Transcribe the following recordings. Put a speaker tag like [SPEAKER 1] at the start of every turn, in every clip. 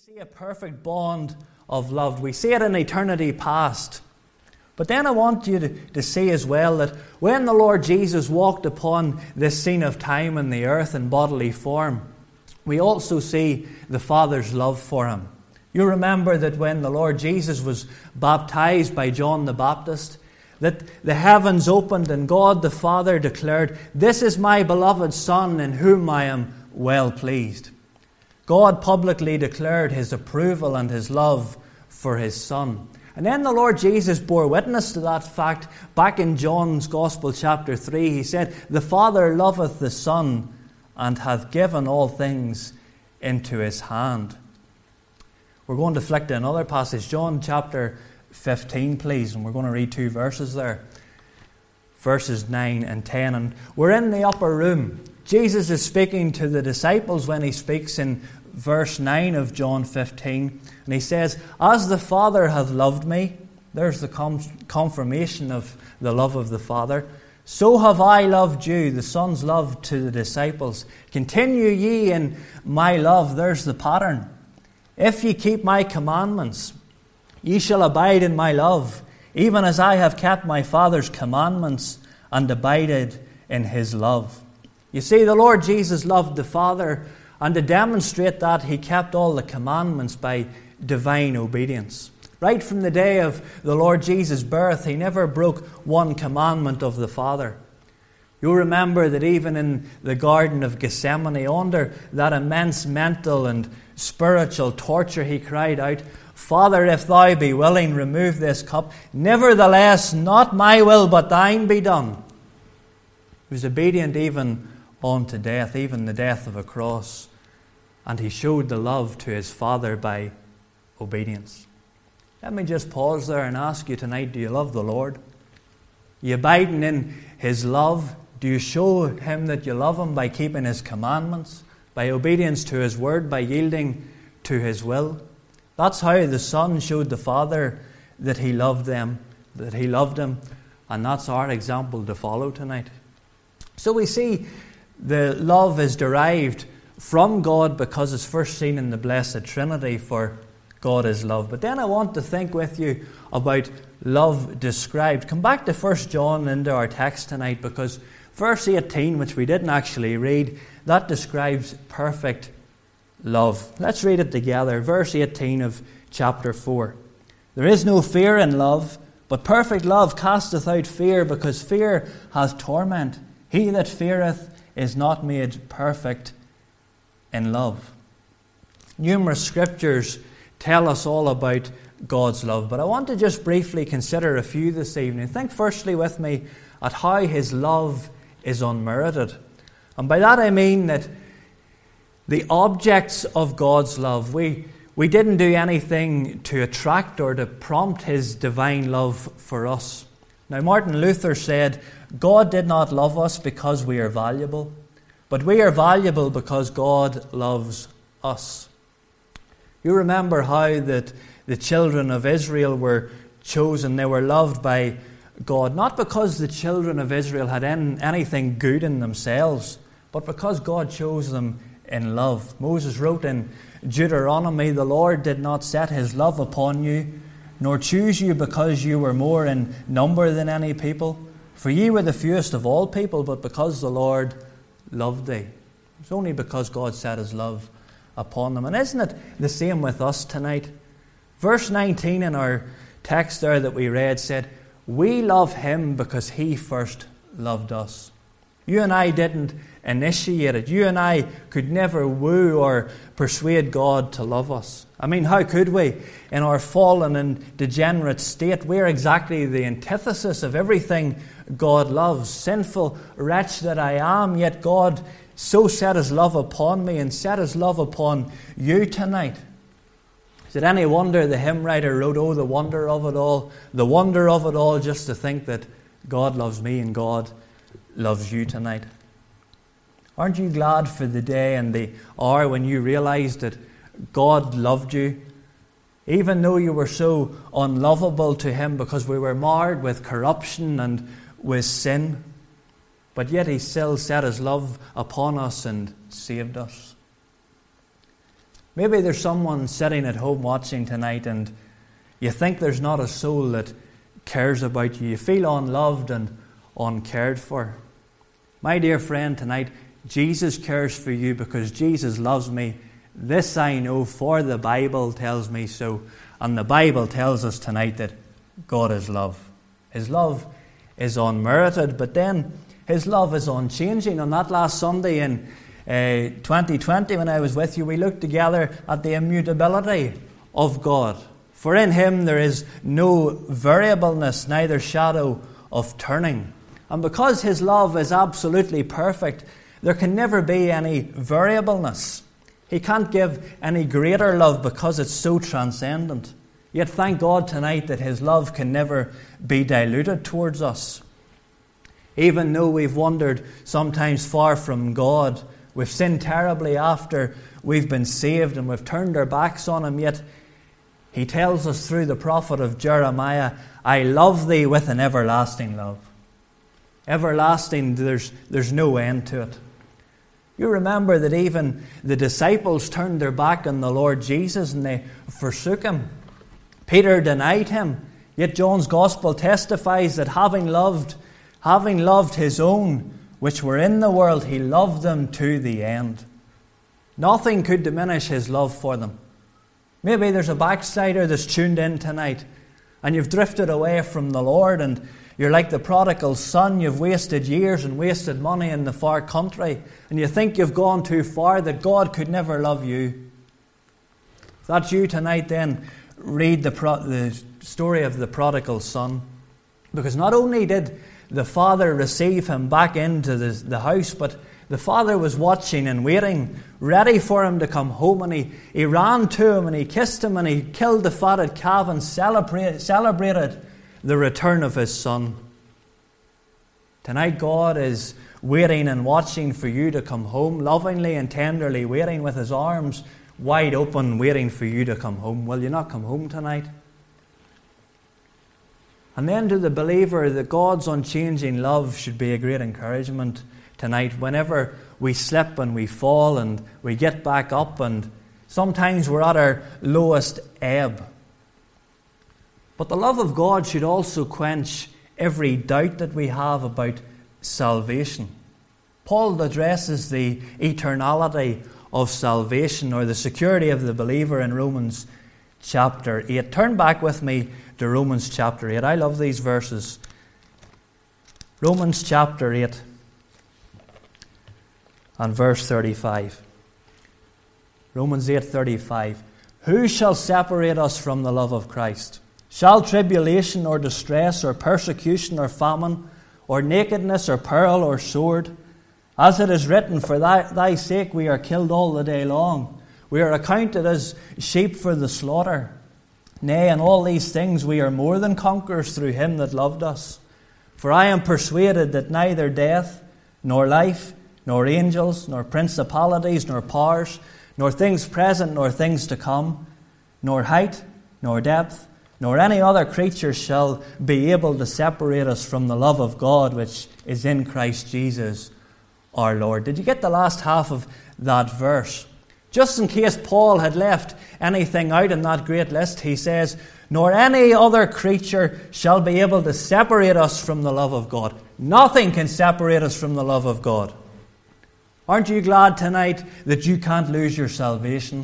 [SPEAKER 1] see a perfect bond of love. We see it in eternity past. But then I want you to see as well that when the Lord Jesus walked upon this scene of time and the earth in bodily form, we also see the Father's love for him. You remember that when the Lord Jesus was baptized by John the Baptist, that the heavens opened and God the Father declared, "This is my beloved Son in whom I am well pleased." God publicly declared his approval and his love for his Son. And then the Lord Jesus bore witness to that fact back in John's Gospel chapter 3. He said, "The Father loveth the Son and hath given all things into his hand." We're going to flick to another passage, John chapter 15, please, and we're going to read 2 verses there. Verses 9 and 10. And we're in the upper room. Jesus is speaking to the disciples when he speaks in verse 9 of John 15. And he says, "As the Father hath loved me," there's the confirmation of the love of the Father, "so have I loved you," the Son's love to the disciples. "Continue ye in my love," there's the pattern. "If ye keep my commandments, ye shall abide in my love, even as I have kept my Father's commandments and abided in his love." You see, the Lord Jesus loved the Father, and to demonstrate that, he kept all the commandments by divine obedience. Right from the day of the Lord Jesus' birth, he never broke one commandment of the Father. You'll remember that even in the Garden of Gethsemane, under that immense mental and spiritual torture, he cried out, "Father, if thou be willing, remove this cup. Nevertheless, not my will, but thine be done." He was obedient even unto death, even the death of a cross. And he showed the love to his Father by obedience. Let me just pause there and ask you tonight, do you love the Lord? Are you abiding in his love? Do you show him that you love him by keeping his commandments, by obedience to his word, by yielding to his will? That's how the Son showed the Father that he loved them, that he loved him, and that's our example to follow tonight. So we see the love is derived from God because it's first seen in the Blessed Trinity, for God is love. But then I want to think with you about love described. Come back to 1 John into our text tonight, because verse 18, which we didn't actually read, that describes perfect love. Let's read it together. Verse 18 of chapter 4. "There is no fear in love, but perfect love casteth out fear, because fear hath torment. He that feareth is not made perfect in love." Numerous scriptures tell us all about God's love, but I want to just briefly consider a few this evening. Think firstly with me at how his love is unmerited. And by that I mean that the objects of God's love, we didn't do anything to attract or to prompt his divine love for us. Now, Martin Luther said, "God did not love us because we are valuable, but we are valuable because God loves us." You remember how that the children of Israel were chosen. They were loved by God, not because the children of Israel had anything good in themselves, but because God chose them in love. Moses wrote in Deuteronomy, "The Lord did not set his love upon you, nor choose you because you were more in number than any people. For ye were the fewest of all people, but because the Lord loved thee." It's only because God set his love upon them. And isn't it the same with us tonight? Verse 19 in our text there that we read said, "We love him because he first loved us." You and I didn't initiate it. You and I could never woo or persuade God to love us. I mean, how could we? In our fallen and degenerate state, we're exactly the antithesis of everything God loves. Sinful wretch that I am, yet God so set his love upon me and set his love upon you tonight. Is it any wonder the hymn writer wrote, "Oh, the wonder of it all, the wonder of it all," just to think that God loves me and God loves you tonight? Aren't you glad for the day and the hour when you realized that God loved you? Even though you were so unlovable to him because we were marred with corruption and with sin, but yet he still set his love upon us and saved us. Maybe there's someone sitting at home watching tonight and you think there's not a soul that cares about you. You feel unloved and uncared for. My dear friend, tonight, Jesus cares for you because Jesus loves me. This I know, for the Bible tells me so. And the Bible tells us tonight that God is love. His love is unmerited, but then His love is unchanging. On that last Sunday in 2020, when I was with you, we looked together at the immutability of God. For in Him there is no variableness, neither shadow of turning. And because His love is absolutely perfect, there can never be any variableness. He can't give any greater love because it's so transcendent. Yet thank God tonight that His love can never be diluted towards us. Even though we've wandered sometimes far from God, we've sinned terribly after we've been saved and we've turned our backs on Him, yet He tells us through the prophet of Jeremiah, I love thee with an everlasting love. Everlasting, there's no end to it. You remember that even the disciples turned their back on the Lord Jesus and they forsook Him. Peter denied Him. Yet John's Gospel testifies that having loved His own, which were in the world, He loved them to the end. Nothing could diminish His love for them. Maybe there's a backslider that's tuned in tonight and you've drifted away from the Lord and you're like the prodigal son. You've wasted years and wasted money in the far country and you think you've gone too far, that God could never love you. If that's you tonight, then read the story of the prodigal son. Because not only did the father receive him back into the house, but the father was watching and waiting, ready for him to come home, and he ran to him and he kissed him and he killed the fatted calf and celebrated the return of his son. Tonight God is waiting and watching for you to come home, lovingly and tenderly waiting with His arms wide open, waiting for you to come home. Will you not come home tonight? And then to the believer, that God's unchanging love should be a great encouragement tonight. Whenever we slip and we fall and we get back up, and sometimes we're at our lowest ebb. But the love of God should also quench every doubt that we have about salvation. Paul addresses the eternality of salvation, or the security of the believer, in Romans chapter 8. Turn back with me to Romans chapter 8. I love these verses. Romans chapter 8 and verse 35. Romans 8:35. Who shall separate us from the love of Christ? Shall tribulation or distress or persecution or famine or nakedness or peril or sword? As it is written, for thy sake we are killed all the day long. We are accounted as sheep for the slaughter. Nay, in all these things we are more than conquerors through Him that loved us. For I am persuaded that neither death, nor life, nor angels, nor principalities, nor powers, nor things present, nor things to come, nor height, nor depth, nor any other creature shall be able to separate us from the love of God which is in Christ Jesus our Lord. Did you get the last half of that verse? Just in case Paul had left anything out in that great list, he says, nor any other creature shall be able to separate us from the love of God. Nothing can separate us from the love of God. Aren't you glad tonight that you can't lose your salvation?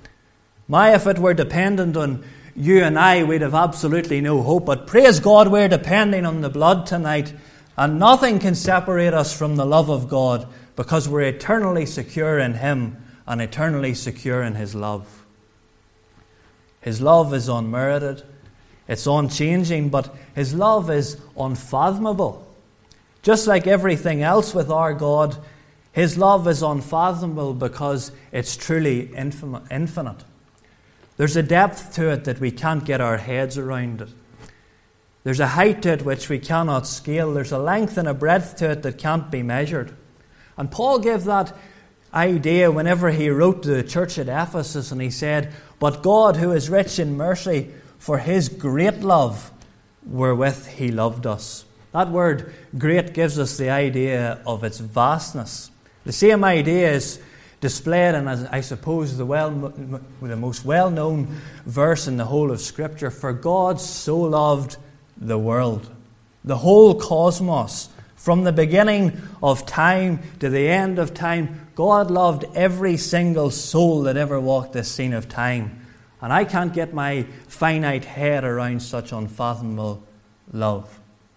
[SPEAKER 1] If it were dependent on you and I, we'd have absolutely no hope. But praise God, we're depending on the blood tonight. And nothing can separate us from the love of God, because we're eternally secure in Him and eternally secure in His love. His love is unmerited. It's unchanging, but His love is unfathomable. Just like everything else with our God, His love is unfathomable because it's truly infinite. There's a depth to it that we can't get our heads around it. There's a height to it which we cannot scale. There's a length and a breadth to it that can't be measured. And Paul gave that idea whenever he wrote to the church at Ephesus, and he said, but God, who is rich in mercy, for His great love wherewith He loved us. That word great gives us the idea of its vastness. The same idea is displayed in, I suppose, the most well-known verse in the whole of Scripture. For God so loved the world, the whole cosmos, from the beginning of time to the end of time. God loved every single soul that ever walked this scene of time. And I can't get my finite head around such unfathomable love.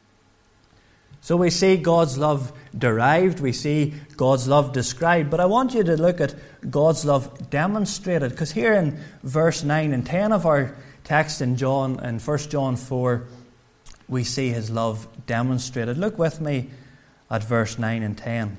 [SPEAKER 1] So we see God's love derived, we see God's love described, but I want you to look at God's love demonstrated, because here in verse 9 and 10 of our text in 1 John 4, we see his love demonstrated. Look with me at verse 9 and 10.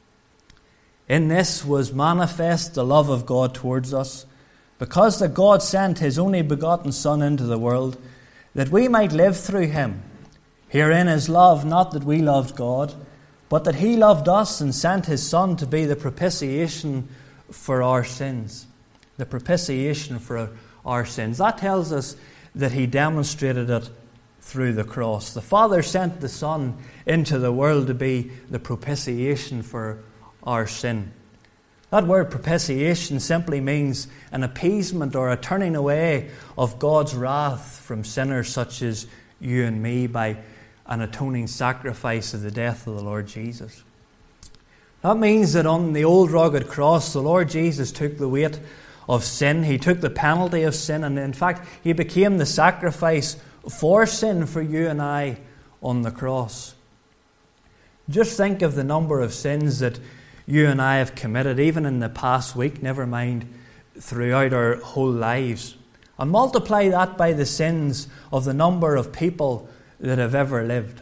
[SPEAKER 1] In this was manifest the love of God towards us, because that God sent his only begotten Son into the world, that we might live through him. Herein is love, not that we loved God, but that he loved us and sent his Son to be the propitiation for our sins. The propitiation for our sins. That tells us that he demonstrated it through the cross. The Father sent the Son into the world to be the propitiation for our sin. That word propitiation simply means an appeasement or a turning away of God's wrath from sinners such as you and me by an atoning sacrifice of the death of the Lord Jesus. That means that on the old rugged cross, the Lord Jesus took the weight of sin. He took the penalty of sin, and in fact, he became the sacrifice for sin for you and I on the cross. Just think of the number of sins that you and I have committed, even in the past week, never mind throughout our whole lives. And multiply that by the sins of the number of people that have ever lived.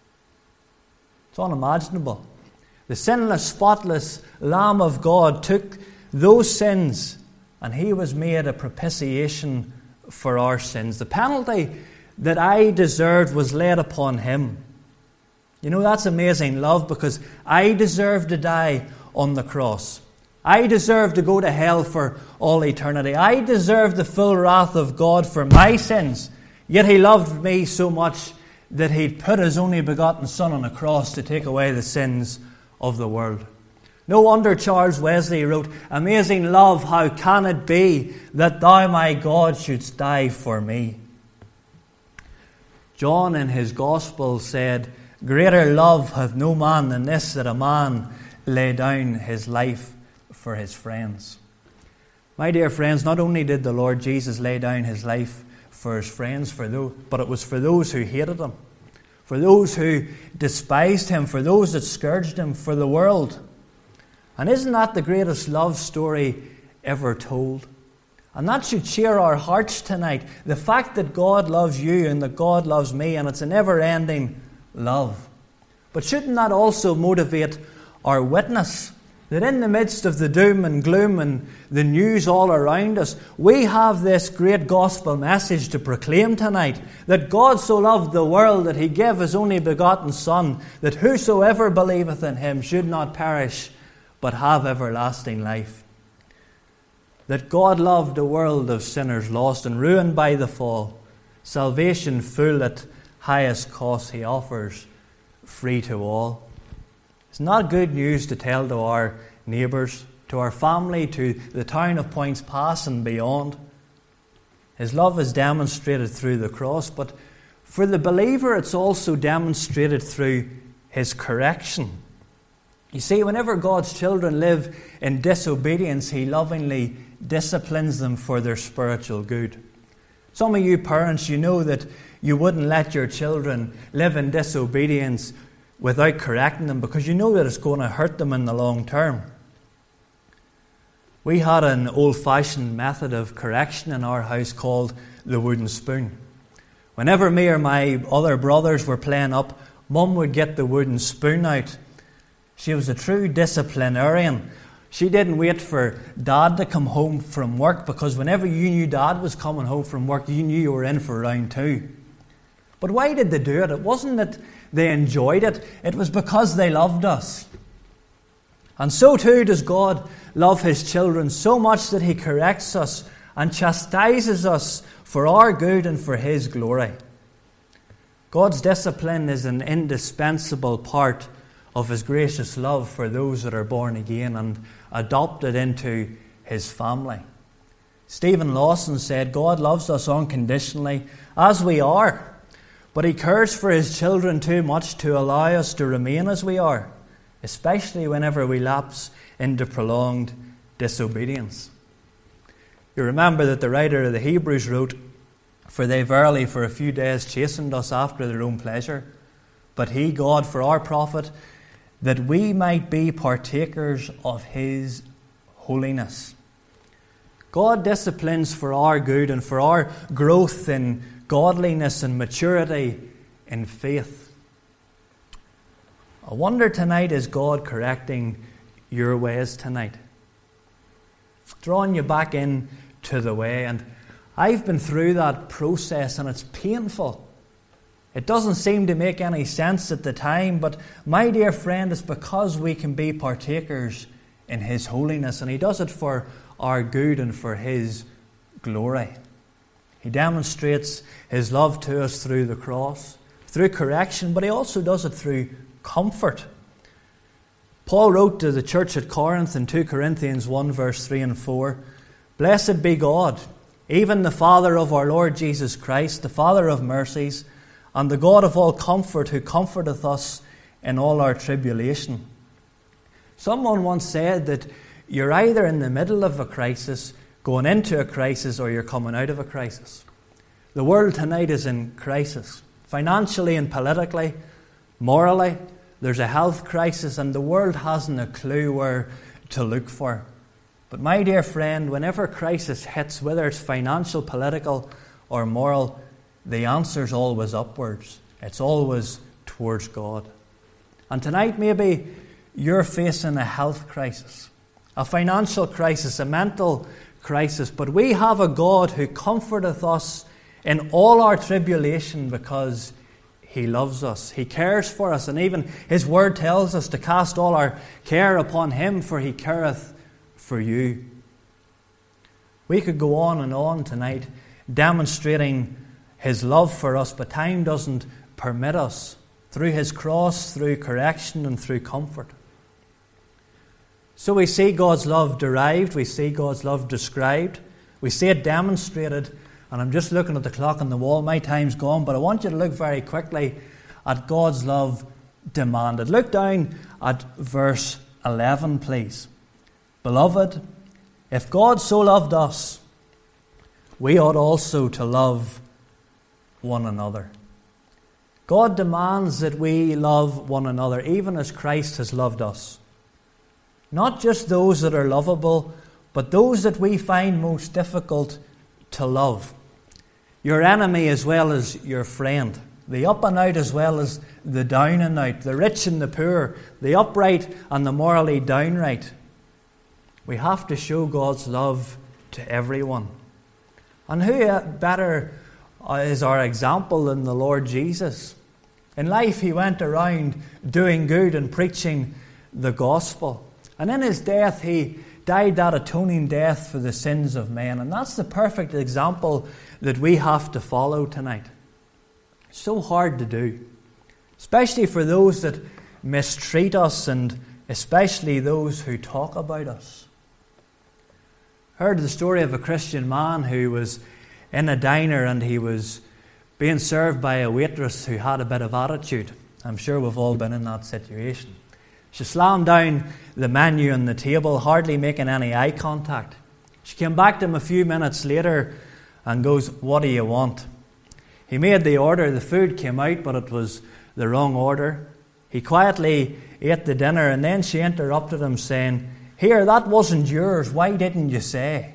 [SPEAKER 1] It's unimaginable. The sinless, spotless Lamb of God took those sins and he was made a propitiation for our sins. The penalty that I deserved was laid upon him. You know, that's amazing love, because I deserve to die on the cross. I deserve to go to hell for all eternity. I deserve the full wrath of God for my sins. Yet he loved me so much that he'd put his only begotten Son on a cross to take away the sins of the world. No wonder Charles Wesley wrote, "Amazing love, how can it be that thou, my God, shouldst die for me?" John in his Gospel said, "Greater love hath no man than this, that a man lay down his life for his friends." My dear friends, not only did the Lord Jesus lay down his life for his friends, but it was for those who hated him, for those who despised him, for those that scourged him, for the world. And isn't that the greatest love story ever told? And that should cheer our hearts tonight. The fact that God loves you and that God loves me, and it's a never-ending love. But shouldn't that also motivate our witness? That in the midst of the doom and gloom and the news all around us, we have this great gospel message to proclaim tonight. That God so loved the world that he gave his only begotten Son, that whosoever believeth in him should not perish, but have everlasting life. That God loved a world of sinners lost and ruined by the fall. Salvation full at highest cost he offers, free to all. It's not good news to tell to our neighbours, to our family, to the town of Points Pass and beyond. His love is demonstrated through the cross, but for the believer it's also demonstrated through his correction. You see, whenever God's children live in disobedience, he lovingly disciplines them for their spiritual good. Some of you parents, you know that you wouldn't let your children live in disobedience without correcting them, because you know that it's going to hurt them in the long term. We had an old-fashioned method of correction in our house called the wooden spoon. Whenever me or my other brothers were playing up, Mum would get the wooden spoon out. She was a true disciplinarian. She didn't wait for Dad to come home from work, because whenever you knew Dad was coming home from work, you knew you were in for round two. But why did they do it? It wasn't that they enjoyed it. It was because they loved us. And so too does God love his children so much that he corrects us and chastises us for our good and for his glory. God's discipline is an indispensable part of His gracious love for those that are born again and adopted into His family. Stephen Lawson said, God loves us unconditionally as we are, but He cares for His children too much to allow us to remain as we are, especially whenever we lapse into prolonged disobedience. You remember that the writer of the Hebrews wrote, For they verily for a few days chastened us after their own pleasure, but He, God, for our profit, that we might be partakers of His holiness. God disciplines for our good and for our growth in godliness and maturity in faith. I wonder tonight, is God correcting your ways tonight? Drawing you back in to the way. And I've been through that process and it's painful. It doesn't seem to make any sense at the time, but my dear friend, it's because we can be partakers in His holiness, and He does it for our good and for His glory. He demonstrates His love to us through the cross, through correction, but He also does it through comfort. Paul wrote to the church at Corinth in 2 Corinthians 1 verse 3 and 4, Blessed be God, even the Father of our Lord Jesus Christ, the Father of mercies, and the God of all comfort, who comforteth us in all our tribulation. Someone once said that you're either in the middle of a crisis, going into a crisis, or you're coming out of a crisis. The world tonight is in crisis, financially and politically, morally. There's a health crisis, and the world hasn't a clue where to look for. But my dear friend, whenever crisis hits, whether it's financial, political, or moral, the answer's always upwards. It's always towards God. And tonight maybe you're facing a health crisis, a financial crisis, a mental crisis, but we have a God who comforteth us in all our tribulation because He loves us. He cares for us, and even His word tells us to cast all our care upon Him, for He careth for you. We could go on and on tonight demonstrating His love for us, but time doesn't permit us, through His cross, through correction, and through comfort. So we see God's love derived, we see God's love described, we see it demonstrated, and I'm just looking at the clock on the wall, my time's gone, but I want you to look very quickly at God's love demanded. Look down at verse 11, please. Beloved, if God so loved us, we ought also to love one another. God demands that we love one another, even as Christ has loved us. Not just those that are lovable, but those that we find most difficult to love. Your enemy as well as your friend. The up and out as well as the down and out. The rich and the poor. The upright and the morally downright. We have to show God's love to everyone. And who better is our example than the Lord Jesus? In life He went around doing good and preaching the gospel. And in His death He died that atoning death for the sins of men. And that's the perfect example that we have to follow tonight. It's so hard to do, especially for those that mistreat us and especially those who talk about us. I heard the story of a Christian man who was in a diner and he was being served by a waitress who had a bit of attitude. I'm sure we've all been in that situation. She slammed down the menu on the table, hardly making any eye contact. She came back to him a few minutes later and goes, "What do you want?" He made the order. The food came out, but it was the wrong order. He quietly ate the dinner, and then she interrupted him saying, "Here, that wasn't yours. Why didn't you say?"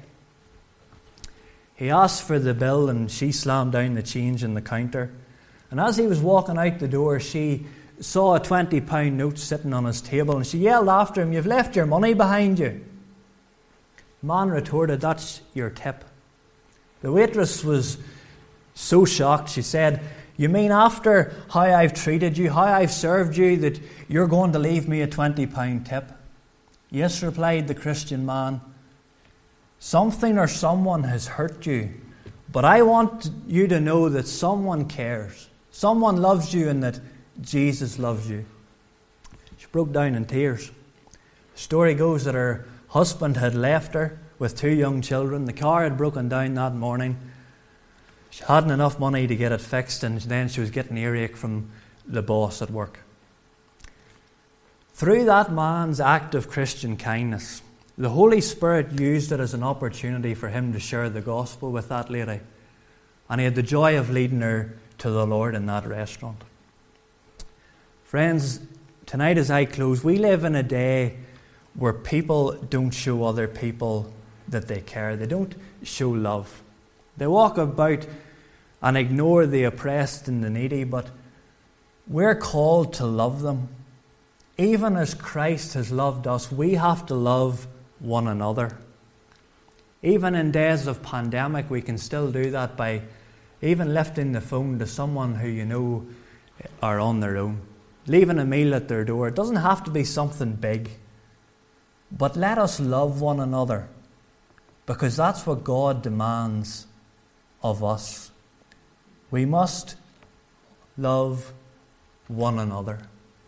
[SPEAKER 1] He asked for the bill, and she slammed down the change in the counter. And as he was walking out the door, she saw a £20 note sitting on his table, and she yelled after him, "You've left your money behind you." The man retorted, "That's your tip." The waitress was so shocked, she said, "You mean after how I've treated you, how I've served you, that you're going to leave me a £20 tip?" "Yes," replied the Christian man. "Something or someone has hurt you, but I want you to know that someone cares. Someone loves you and that Jesus loves you." She broke down in tears. The story goes that her husband had left her with 2 young children. The car had broken down that morning. She hadn't enough money to get it fixed, and then she was getting earache from the boss at work. Through that man's act of Christian kindness, the Holy Spirit used it as an opportunity for him to share the gospel with that lady. And he had the joy of leading her to the Lord in that restaurant. Friends, tonight as I close, we live in a day where people don't show other people that they care. They don't show love. They walk about and ignore the oppressed and the needy, but we're called to love them. Even as Christ has loved us, we have to love one another. Even in days of pandemic, we can still do that by even lifting the phone to someone who you know are on their own, leaving a meal at their door. It doesn't have to be something big, but let us love one another, because that's what God demands of us. We must love one another.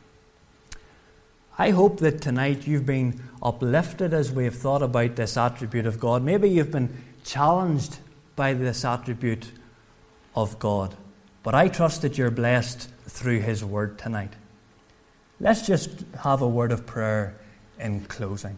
[SPEAKER 1] I hope that tonight you've been uplifted as we have thought about this attribute of God. Maybe you've been challenged by this attribute of God. But I trust that you're blessed through His Word tonight. Let's just have a word of prayer in closing.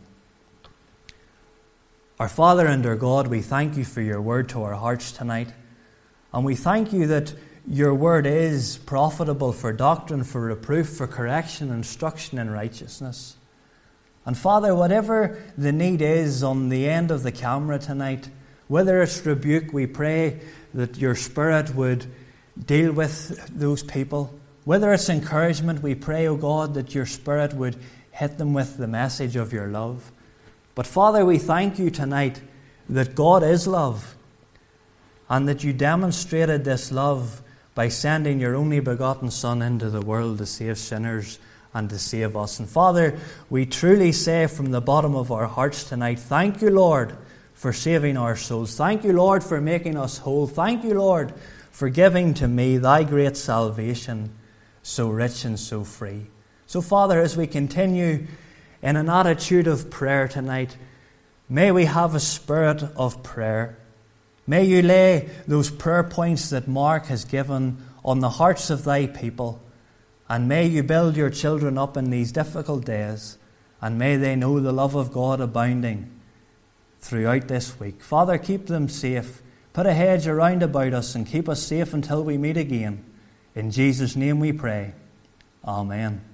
[SPEAKER 1] Our Father and our God, we thank you for your word to our hearts tonight. And we thank you that your word is profitable for doctrine, for reproof, for correction, instruction in righteousness. And Father, whatever the need is on the end of the camera tonight, whether it's rebuke, we pray that your Spirit would deal with those people. Whether it's encouragement, we pray, O God, that your Spirit would hit them with the message of your love. But Father, we thank you tonight that God is love, and that you demonstrated this love by sending your only begotten Son into the world to save sinners and to save us. And Father, we truly say from the bottom of our hearts tonight, thank you, Lord, for saving our souls. Thank you, Lord, for making us whole. Thank you, Lord, for giving to me thy great salvation, so rich and so free. So, Father, as we continue in an attitude of prayer tonight, may we have a spirit of prayer. May you lay those prayer points that Mark has given on the hearts of thy people, and may you build your children up in these difficult days, and may they know the love of God abounding throughout this week. Father, keep them safe. Put a hedge around about us and keep us safe until we meet again. In Jesus' name we pray. Amen.